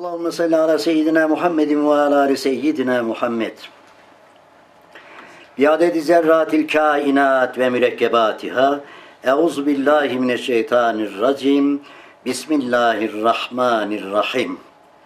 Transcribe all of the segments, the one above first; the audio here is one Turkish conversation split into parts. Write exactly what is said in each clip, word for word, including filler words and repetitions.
Allahümme salli ala seyyidina Muhammedin ve ala ali seyyidina Muhammed. Biadedi zerratil kainat ve mürekkebatiha. Euzu billahi mineşşeytanirracim. Bismillahirrahmanirrahim.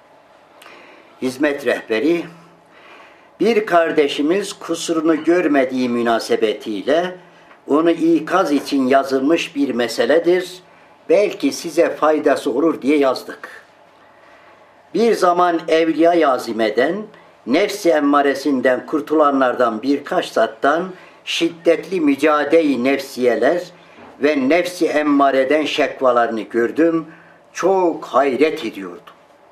Hizmet rehberi, bir kardeşimiz kusurunu görmediği münasebetiyle onu ikaz için yazılmış bir meseledir. Belki size faydası olur diye yazdık. Bir zaman evliya azimeden, nefs-i emmaresinden kurtulanlardan birkaç zattan şiddetli mücadele-i nefsiyeler ve nefs-i emmareden şekvalarını gördüm. Çok hayret ediyordum.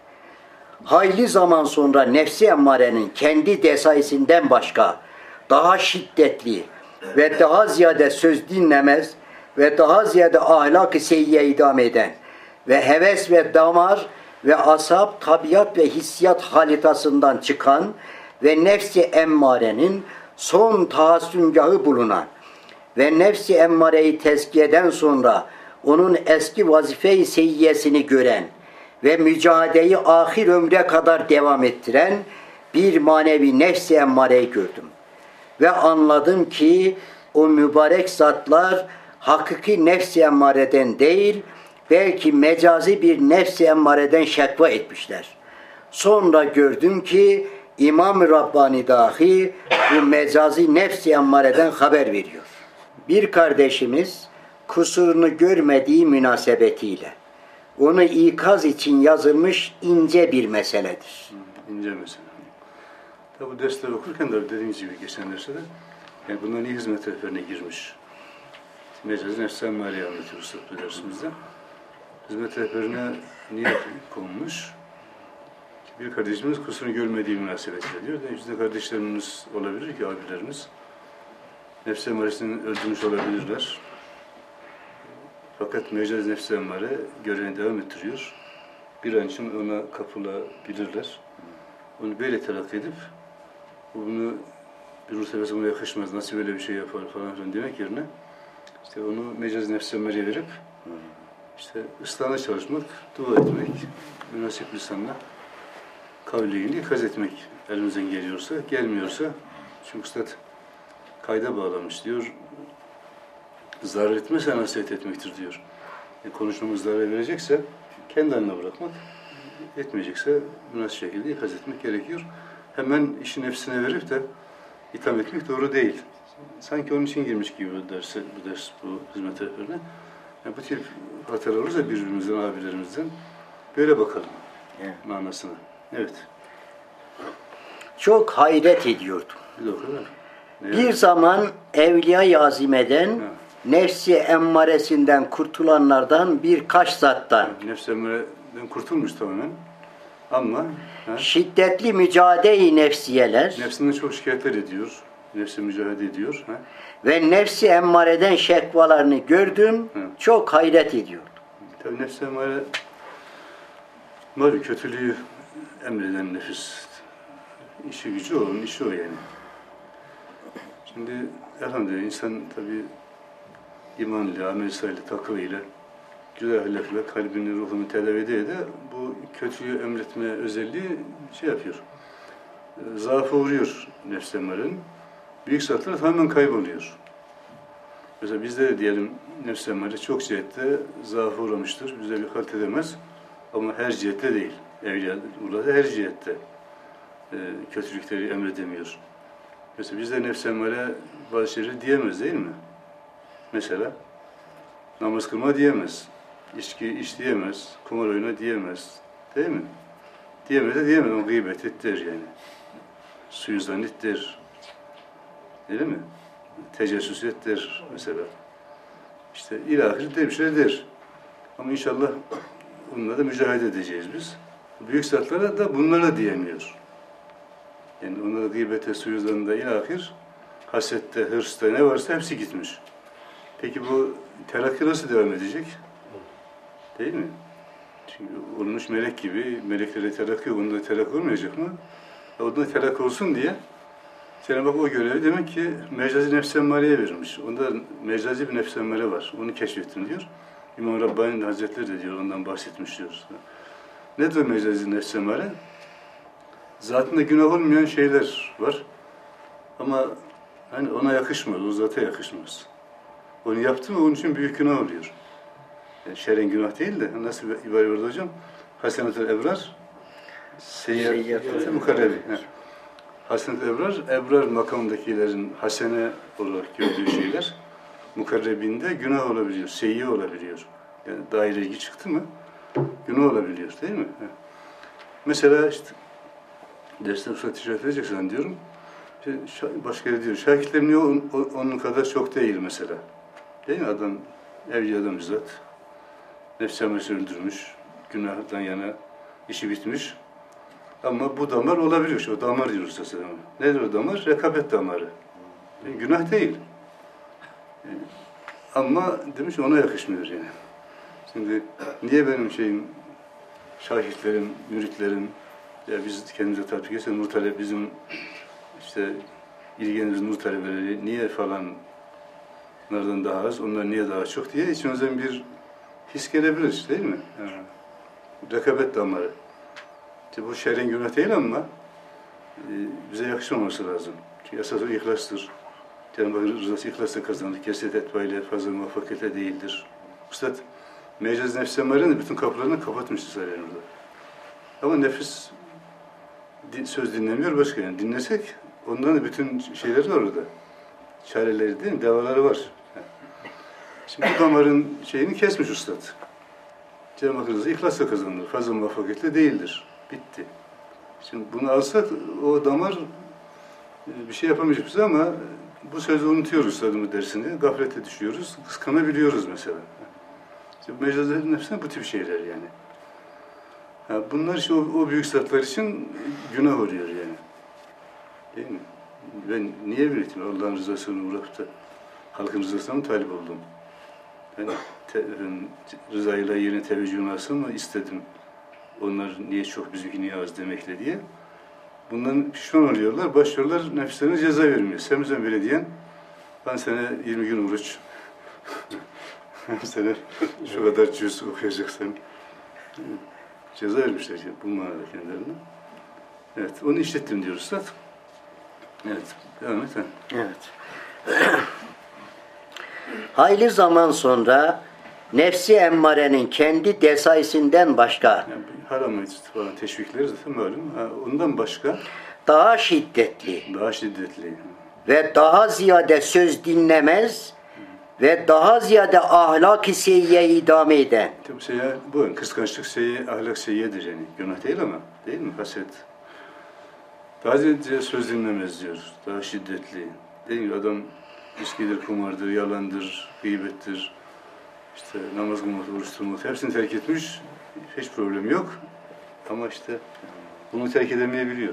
Hayli zaman sonra nefs-i emmarenin kendi desaisinden başka daha şiddetli ve daha ziyade söz dinlemez ve daha ziyade ahlak-ı seyyiye idam eden ve heves ve damar ve asab, tabiat ve hissiyat halitasından çıkan ve nefs-i emmarenin son tahassüngahı bulunan ve nefs-i emmareyi tezkiyeden sonra onun eski vazife-i seyyiyesini gören ve mücadeleyi ahir ömre kadar devam ettiren bir manevi nefs-i emmareyi gördüm. Ve anladım ki o mübarek zatlar hakiki nefs-i emmareden değil, belki mecazi bir nefs-i emmareden şekva etmişler. Sonra gördüm ki İmam-ı Rabbani dahi bu mecazi nefs-i emmareden haber veriyor. Bir kardeşimiz kusurunu görmediği münasebetiyle onu ikaz için yazılmış ince bir meseledir. Hı, ince mesele. Tabi bu dersleri okurken de dediğiniz gibi geçen derste de yani bunların iyi hizmet rehberine girmiş. Mecazi nefs-i emmareyi anlatıyoruz bu dersimizde. Hizmet rehberine niye konmuş? Bir kardeşimiz kusurunu görmediği münasebetiyle diyor. İşte kardeşlerimiz olabilir ki abilerimiz. Nefs-i emmaresini öldürmüş olabilirler. Fakat mecazi nefs-i emmare görevini devam ettiriyor. Bir an için ona kapılabilirler. Onu böyle telakki edip bunu bir ruh tefesi buna yakışmaz, nasıl böyle bir şey yapar falan filan demek yerine işte onu mecazi nefs-i emmareye verip İşte ıslahına çalışmak, dua etmek, münasip lisanla kavliyle ikaz etmek elimizden geliyorsa, gelmiyorsa, çünkü Üstad kayda bağlamış diyor, zarar etmezse nasihat etmektir diyor. E, konuşmamız zarar verecekse kendi haline bırakmak, etmeyecekse münasip şekilde ikaz etmek gerekiyor. Hemen işi nefsine verip de itham etmek doğru değil. Sanki onun için girmiş gibi bu derse, bu ders, bu hizmet rehberine. Yani bu tip hatalar olursa birbirimizden, abilerimizden böyle bakalım evet. Manasına. Evet. Çok hayret ediyordum. Bir de o kadar. Ne bir yani? zaman evliya azimeden, nefs-i emmaresinden kurtulanlardan birkaç zattan Nefs-i emmareden kurtulmuş tamamen. Ama ha? şiddetli mücadele-i nefsiyeler Nefsinden çok şikayetler ediyor. Nefsi mücadele ediyor. Ha? Ve nefs-i emmareden şekvalarını gördüm, Hı. çok hayret ediyordum. Tabii nefs-i emmare malum kötülüğü emreden nefis. İşi gücü o, onun işi o yani. Şimdi elhamdülillah insan tabii imanla, amel-i salih, takva ile, güzel ahlakla kalbini, ruhunu tedavi ede de bu kötüyü emretme özelliği şey yapıyor. Zaafa uğruyor nefs-i emmarenin. Büyük zatlar tamamen kayboluyor. Mesela bizde de diyelim nefs-i emmare çok cihette zaafa uğramıştır. Bize bir halt edemez. Ama her cihette değil. Evliya burada her cihette e, kötülükleri emredemiyor. Mesela bizde nefs-i emmare bazı şeyleri diyemez değil mi? Mesela namaz kılma diyemez. İçki iç diyemez. Kumar oyna diyemez. Değil mi? Diyemez de diyemez. Ama gıybet et der yani. Suizan et der. Değil mi? Tecessüs et der mesela. İşte ilahir de bir şey der. Ama inşallah bununla da mücadele edeceğiz biz. Büyük zatlara da bunlara diyemiyor. Yani onlara gıybete, suizanında ilahir, hasette, hırsta ne varsa hepsi gitmiş. Peki bu telakki nasıl devam edecek? Değil mi? Çünkü olmuş melek gibi, meleklere telakki, onda telakki olmayacak mı? Onda telakki olsun diye Cenab-ı Hak o görevi demek ki mecazi nefs-i emmareye verilmiş. Onda mecazi bir nefs-i emmare var. Onu keşfettim diyor. İmam Rabbani Hazretleri de diyor, ondan bahsetmiş diyor. Nedir mecazi nefs emare? Zatında günah olmayan şeyler var. Ama hani ona yakışmaz, o zata yakışmaz. Onu yaptı mı onun için büyük günah oluyor. Yani şer'en günah değil de nasıl bir ibare vardı hocam? Hasenetül ebrar, seyyiyatü mukarrebi. Hasenetül ebrar, ebrar makamındakilerin hasene olarak gördüğü şeyler mukarrebinde günah olabiliyor, seyyi olabiliyor. Yani daireye çıktı mı günah olabiliyor değil mi? Mesela işte dersten sonra ticaret edeceksen diyorum. İşte başka yere diyor. Şakirtlerin niye onun, onun kadar çok değil mesela. Değil mi? Adam evliyadan bizzat. Nefsi amelisi öldürmüş. Günahdan yana işi bitmiş. Ama bu damar olabiliyor. İşte o damar diyoruz mesela. Nedir o damar? Rekabet damarı. Yani günah değil. Yani, ama demiş ona yakışmıyor yani. Şimdi niye benim şeyim şahitlerim, müritlerim ya biz kendimize tatbik etsek nur talep bizim işte ilgileniriz nur talebeleri niye falan onlardan daha az, onlar niye daha çok diye içimizden bir his gelebilir değil mi? Yani, rekabet damarı. İşte bu şer'in günah değil ama e, bize yakışmaması lazım. Çünkü esas o ihlastır. Cenab-ı Hak rızası ihlasla kazanır. Keset etbayla fazla muvaffakiyete değildir. Üstad mecaz nefs emarenin bütün kapılarını kapatmıştı zaten orada. Ama nefis söz dinlemiyor başka yani. Dinlesek onların da bütün şeyleri var orada. Çareleri değil mi? Devaları var. Şimdi bu damarın şeyini kesmiş Üstad. Cenab-ı Hak rızası ihlasla kazanır. Fazla muvaffakiyetle değildir. Bitti. Şimdi bunu alsak o damar bir şey yapamayacak bize ama bu sözü unutuyoruz Üstad'ın dersini. Gaflete düşüyoruz. Kıskanabiliyoruz mesela. İşte mecazların nefsine bu tip şeyler yani. Ha, bunlar işte o, o büyük zatlar için günah oluyor yani. Değil mi? Ben niye üretim? Allah'ın rızasını bırakıp da halkın rızasına mı talip oldum? Ben te, rızayla yerine teveccühünü alsın mı istedim? Onlar niye çok bizimki niye az demekle diye. Bundan pişman oluyorlar, başlıyorlar nefislerine ceza vermiyor. Sen bize böyle diyen, ben sana yirmi gün oruç, sene şu kadar cüz okuyacaksın. Ceza vermişler bu manada kendilerine. Evet, onu işlettim diyoruz Üstad. Evet, devam et. Evet. Hayli zaman sonra nefsi emmarenin kendi desaisinden başka Yani haram falan teşvikleri zaten malum. Ha, ondan başka daha şiddetli daha şiddetli. ve daha ziyade söz dinlemez ve daha ziyade ahlak-ı seyyiye idame eden. Tabii şey, bu kıskançlık şeyi, ahlak şeyidir yani. Günah değil ama, değil mi? Haset. Daha ziyade söz dinlemez diyor. Daha şiddetli. Değil mi? Adam içkidir, kumardır, yalandır, gıybettir. İşte namaz kılmak, oruç tutmak, hepsini terk etmiş. Hiç problem yok. Ama işte bunu terk edemeyebiliyor.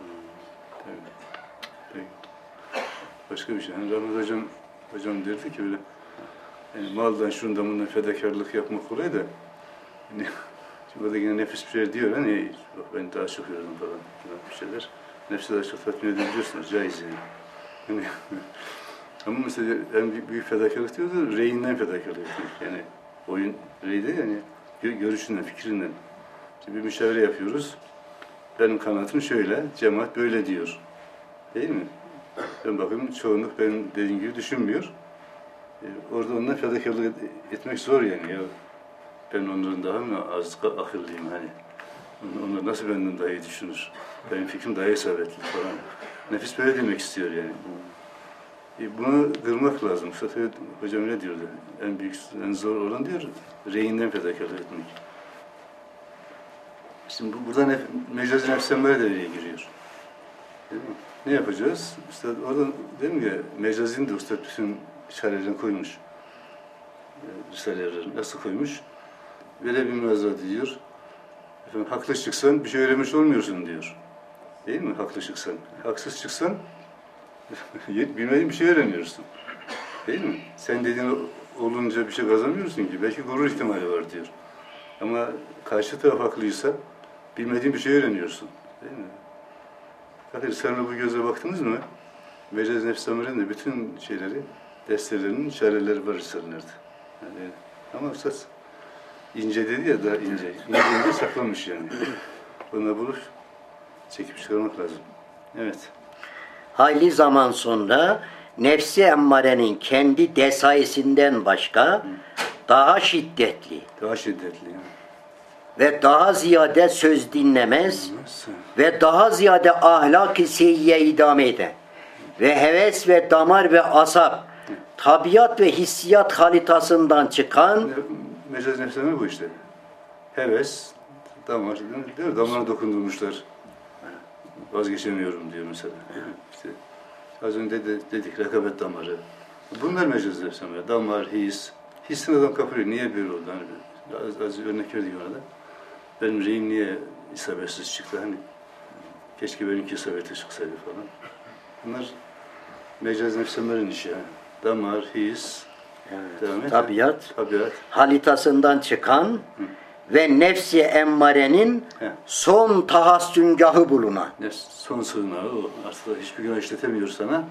Tabii. Başka bir şey. Yani Rahmet Hocam, hocam derdi ki öyle yani maldan, şundan, bundan fedakarlık yapmak kolay da yani, şimdi orada yine nefis bir şey diyor hani ben daha çok yordum falan bir şeyler. Nefsi daha çok tatmin edebiliyorsunuz, caiz yani. yani ama mesela en büyük, büyük fedakarlık diyordu, reyinden fedakarlık etmek. Yani oyun reyi de yani görüşünden, fikrinden. İşte bir müşavere yapıyoruz. Benim kanaatim şöyle, cemaat böyle diyor. Değil mi? Ben bakıyorum çoğunluk benim dediğim gibi düşünmüyor. Ee, orada ondan fedakarlık etmek zor yani. Ya ben onların daha mı az akıllıyım hani. Onlar nasıl benden daha iyi düşünür? Benim fikrim daha isabetli falan. Nefis böyle demek istiyor yani. E, bunu kırmak lazım. Mustafa Hocam ne diyordu? En büyük, en zor olan diyor, reyinden fedakarlık etmek. Şimdi bu, burada nef mecazi nefsemler devreye giriyor. Değil mi? Ne yapacağız? İşte orada dedim ya, mecazini de usta bütün çarelerini koymuş. Risaleleri nasıl koymuş? Böyle bir münazara diyor. Efendim, haklı çıksan bir şey öğrenmiş olmuyorsun diyor. Değil mi? Haklı çıksan. Haksız çıksan bilmediğin bir şey öğreniyorsun. Değil mi? Sen dediğin olunca bir şey kazanmıyorsun ki. Belki gurur ihtimali var diyor. Ama karşı taraf haklıysa bilmediğin bir şey öğreniyorsun. Değil mi? Bakın Risale'ne bu göze baktınız mı? Mecaz Nefs Amire'nin de bütün şeyleri, derslerinin çareleri var Risale'lerde. Yani, ama esas ince dedi ya, daha ince. İnce ince saklamış yani. Bunu bulup çekip çıkarmak lazım. Evet. Hayli zaman sonra nefsi emmarenin kendi desaisinden başka Hı. daha şiddetli, daha şiddetli yani. ve daha ziyade söz dinlemez Nasıl? ve daha ziyade ahlak-ı seyyiye idame eden ve heves ve damar ve asap, tabiat ve hissiyat halitasından çıkan mecaz nefsine bu işte. Heves, damar, değil mi? Damara dokundurmuşlar. Vazgeçemiyorum diyor mesela. İşte az önce de, dedik rekabet damarı. Bunlar mecaz nefsine. Damar, his. Hissin adam kapılıyor. Niye böyle oldu? Hani az, az örnek verdik ona da. Benim reyim niye isabetsiz çıktı? Hani keşke benimki isabetli çıksaydı falan. Bunlar mecaz nefsemlerin işi yani. Damar, his, evet, tabiat, tabiat, halitasından çıkan Hı. ve nefsi emmarenin He. son tahassüngahı bulunan. Nefs, son sığınağı o. Aslında hiçbir günah işletemiyor sana.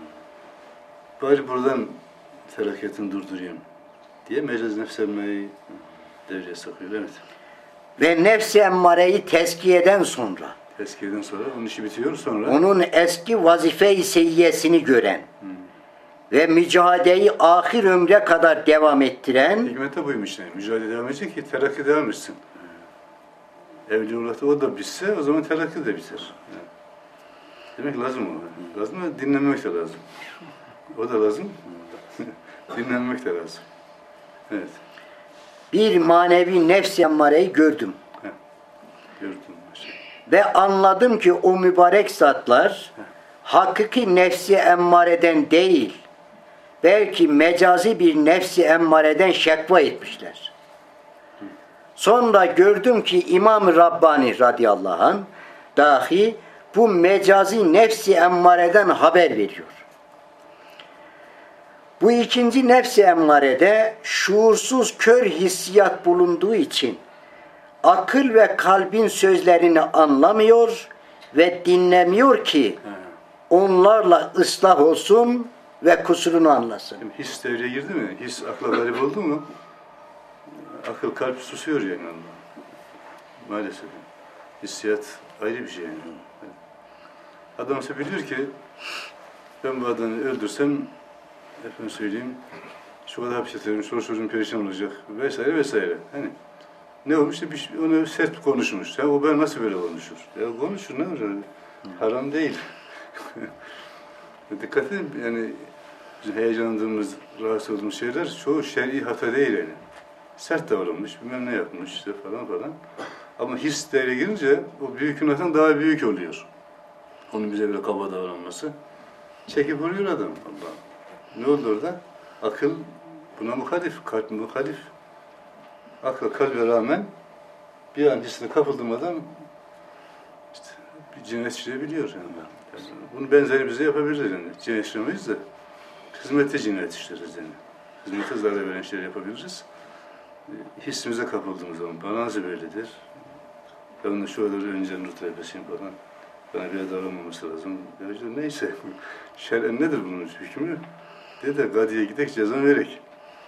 Bari buradan felaketini durdurayım diye mecaz nefsemmeyi devreye sokuyor. Evet. Ve nefsi emmareyi tezkiyeden sonra tezkiyeden sonra onun işi bitiyor sonra onun eski vazife-i seyyesini gören hmm. ve mücadeleyi ahir ömre kadar devam ettiren hikmet de buymuş yani. Mücadele devam edecek ki terakki devam etsin. Hmm. Evliyullah'ta o da bitse o zaman terakki de biter. Yani. Demek lazım o. Hmm. Lazım ama dinlenmek de lazım. O da lazım. Dinlenmek de lazım. Evet. Bir manevi nefs-i emmareyi gördüm. Heh. Gördüm. Ve anladım ki o mübarek zatlar Heh. hakiki nefsi emmareden değil, belki mecazi bir nefsi emmareden şekva etmişler. Hı. Sonra gördüm ki İmam-ı Rabbani radıyallahu anh dahi bu mecazi nefsi emmareden haber veriyor. Bu ikinci nefsi emmarede şuursuz kör hissiyat bulunduğu için akıl ve kalbin sözlerini anlamıyor ve dinlemiyor ki onlarla ıslah olsun ve kusurunu anlasın. His devreye girdi mi? His akla garip oldu mu? Akıl, kalp susuyor yani. Maalesef. Hissiyat ayrı bir şey yani. Adam ise biliyor ki ben bu adamı öldürsem efendim söyleyeyim şu kadar hapis yatarım, sonra çocuğum perişan olacak vesaire vesaire. Hani ne olmuş da bir, onu sert konuşmuş. Ya o ben nasıl böyle konuşur? Ya konuşur ne olur? Haram değil. Dikkat edin yani heyecanlandığımız, rahatsız olduğumuz şeyler çoğu şer'i hata değil yani. Sert davranmış, bilmem ne yapmış işte falan falan. Ama his devreye girince o büyük günahtan daha büyük oluyor. Onun bize böyle kaba davranması. Çekip vuruyor adam. Allah. Ne oldu orada? Akıl buna muhalif, kalp muhalif. Akla, kalbe rağmen bir an hissine kapıldığım adam işte bir cinayet işleyebiliyor yani. Yani bunu benzeri bize yapabiliriz yani. Cinayet işlemeyiz de hizmette cinayet işleriz yani. Hizmete zarar veren şeyler yapabiliriz. Hissimize kapıldığımız zaman bana nasıl böyledir? Ben onu şu kadar önce nur talebesiyim falan. Bana bir davranmaması lazım. Ya işte neyse. Şer'en nedir bunun hükmü? De de gadiye gidek ceza verek.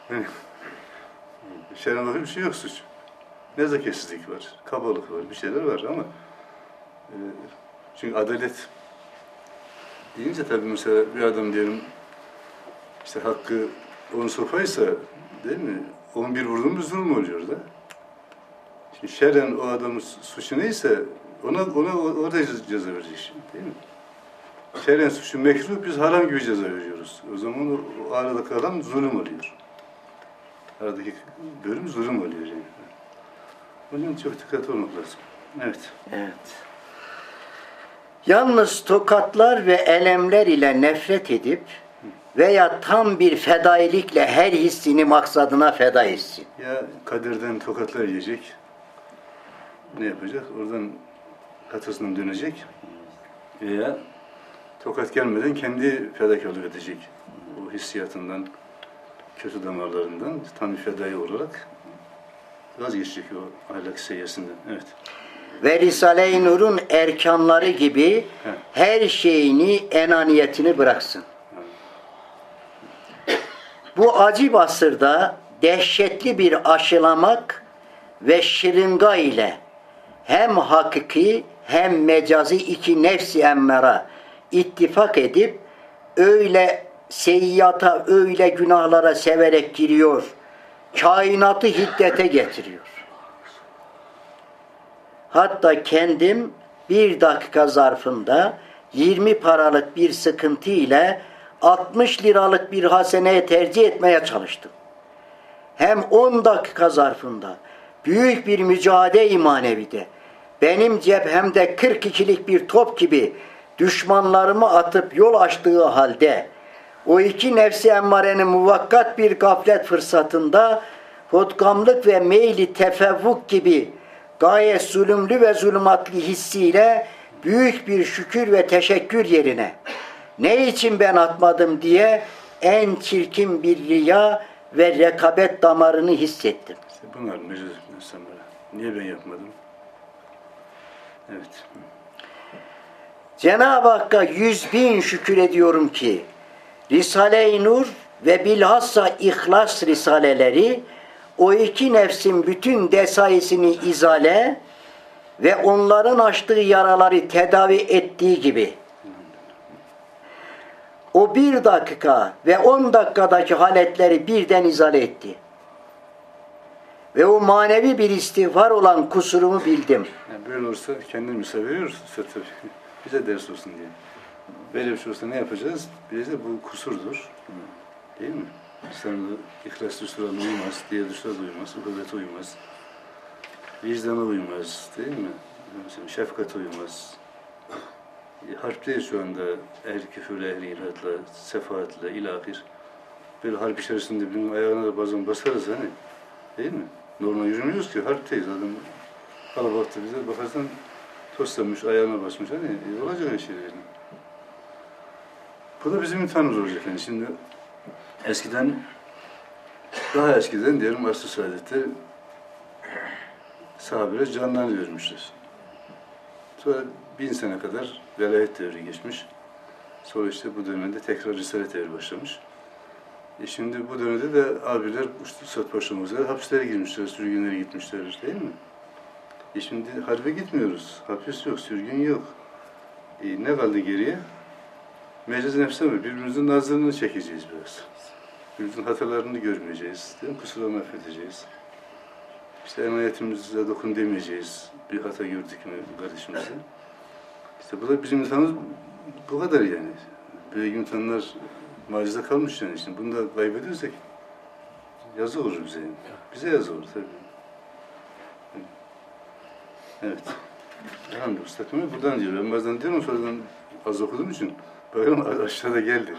Şer'en bakın bir şey yok suç. Nezaketsizlik var, kabalık var, bir şeyler var ama e, çünkü adalet deyince tabii mesela bir adam diyelim işte hakkı on sopaysa değil mi? on bir vurduğumuz zulüm oluyor da. Şimdi şer'en o adamın suçu neyse ona ona orada ceza verecek şimdi, değil mi? Şer'en suçu mekruh, biz haram gibi ceza veriyoruz. O zaman o, o arada kalan zulüm oluyor. Aradaki bölüm zulüm oluyor yani. Onun için çok dikkatli olmak lazım. Evet. Evet. Yalnız tokatlar ve elemler ile nefret edip veya tam bir fedailikle her hissini maksadına feda etsin. Ya kaderden tokatlar yiyecek, ne yapacak? Oradan hatasından dönecek. Veya tokat gelmeden kendi fedakarlık edecek. O hissiyatından, kötü damarlarından tam bir fedai olarak vazgeçecek o ahlak seviyesinden. Evet. Ve Risale-i Nur'un erkanları gibi He. her şeyini, enaniyetini bıraksın. He. Bu acib asırda dehşetli bir aşılamak ve şırınga ile hem hakiki hem mecazi iki nefsi emmara ittifak edip öyle seyyata, öyle günahlara severek giriyor. Kainatı hiddete getiriyor. Hatta kendim bir dakika zarfında yirmi paralık bir sıkıntı ile altmış liralık bir haseneye tercih etmeye çalıştım. Hem on dakika zarfında büyük bir mücadele-i manevide benim cephemde kırk ikilik bir top gibi düşmanlarımı atıp yol açtığı halde o iki nefsi emmarenin muvakkat bir gaflet fırsatında hodgamlık ve meyli tefevvuk gibi gayet zulümlü ve zulümatlı hissiyle büyük bir şükür ve teşekkür yerine ne için ben atmadım diye en çirkin bir riya ve rekabet damarını hissettim. İşte bunlar mecaz insanlara. Niye ben yapmadım? Evet. Cenab-ı Hakk'a yüz bin şükür ediyorum ki Risale-i Nur ve bilhassa İhlas Risaleleri o iki nefsin bütün desaisini izale ve onların açtığı yaraları tedavi ettiği gibi o bir dakika ve on dakikadaki haletleri birden izale etti. Ve o manevi bir istiğfar olan kusurumu bildim. Yani böyle olursa kendimize veriyoruz tabii. Bize ders olsun diye. Böyle bir şey olsa ne yapacağız? Bize bu kusurdur. Değil mi? İnsanın ihlas dışlarına uymaz, diğer dışlara uymaz, uhuvvete uymaz. Vicdana uymaz, değil mi? Mesela şefkate uymaz. E, harpteyiz şu anda ehl-i küfürle, ehl-i ilhatla, sefaatle, ilahir. Böyle harp içerisinde birinin ayağına da bazen basarız hani. Değil mi? Normal yürümüyoruz ki, harpteyiz. Adam kalabalıkta bize bakarsan toslanmış, ayağına basmış. Hani e, olacak öyle şeyler. Yani. Bu da bizim imtihanımız olacak. Yani şimdi eskiden, daha eskiden diyelim Asr-ı Saadet'te sahabeler canlarını vermişler. Sonra bin sene kadar velayet devri geçmiş. Sonra işte bu dönemde tekrar Risalet devri başlamış. E şimdi bu dönemde de abiler Üstad başlamak üzere hapislere girmişler, sürgünlere gitmişler değil mi? E şimdi harbe gitmiyoruz. Hapis yok, sürgün yok. E ne kaldı geriye? Mecaz nefse mi? Birbirimizin nazarını çekeceğiz biraz. Birbirimizin hatalarını görmeyeceğiz. Değil mi? Kusurlarını affedeceğiz. İşte emanetimize dokun demeyeceğiz. Bir hata gördük mü kardeşimizden. İşte bu da bizim imtihanımız bu kadar yani. Büyük imtihanlar macizde kalmış yani. Şimdi bunu da kaybediyorsak yazı olur bize. Yani. Bize yazı olur tabii. Evet. Elhamdülillah. Üstadımı buradan diyor. Ben bazen diyorum sonradan az okuduğum için. Bakalım aşağıda geldi.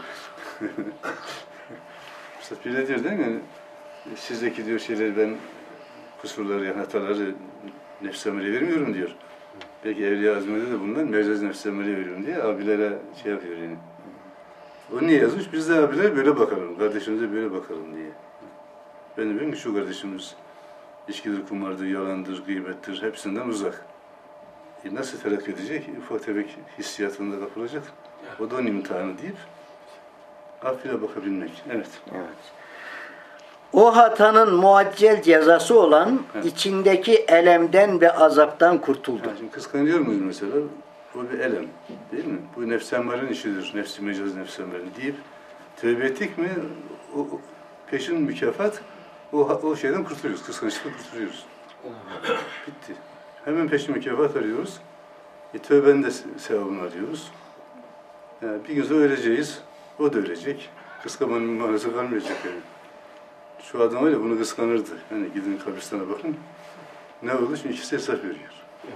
Üstad bir de diyor değil mi? Yani, sizdeki diyor şeyleri ben kusurları, yani hataları nefs-i ameliye vermiyorum diyor. Belki Evliya Azmi'de de bunlar mecaz nefs-i ameliye veriyorum diye abilere şey yapıyor yani. O niye yazmış? Biz de abilere böyle bakalım, kardeşimize böyle bakalım diye. Ben de diyorum ki şu kardeşimiz içkidir, kumardır, yalandır, gıybettir, hepsinden uzak. E nasıl terakki edecek? Ufak tefek hissiyatında kapılacak. O da onun imtihanı deyip affıyla bakabilmek. Evet. Evet. O hatanın muaccel cezası olan evet. içindeki elemden ve azaptan kurtuldu. Yani şimdi kıskanıyor muyuz mesela? O bir elem, değil mi? Bu nefs-i emmarenin işidir, nefs-i mecaz, nefs-i emmarenin deyip tövbe ettik mi o peşin mükafat o, o şeyden kurtuluyoruz, kıskançlıkla kurtuluyoruz. Bitti. Hemen peşin mükafat arıyoruz. E, tövbenin de sevabını arıyoruz. Yani bir gün sonra öleceğiz, o da ölecek. Kıskanmanın manası kalmayacak yani. Şu adam var ya bunu kıskanırdı. Hani gidin kabristana bakın. Ne oldu? Şimdi ikisi hesap veriyor.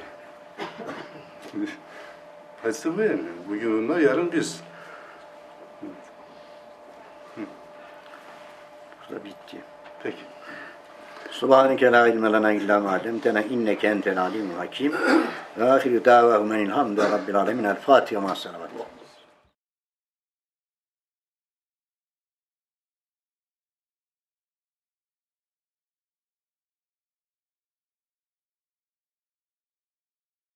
Hadise bu yani. Bugün onlar, yarın biz. Burada bitti. Peki. Subhaneke la ilme lena illa ma allamtena inneke entel alimul hakim. Ve ahiru davahum enilhamdülillahi rabbil alemin. El Fatiha ma'as salavat.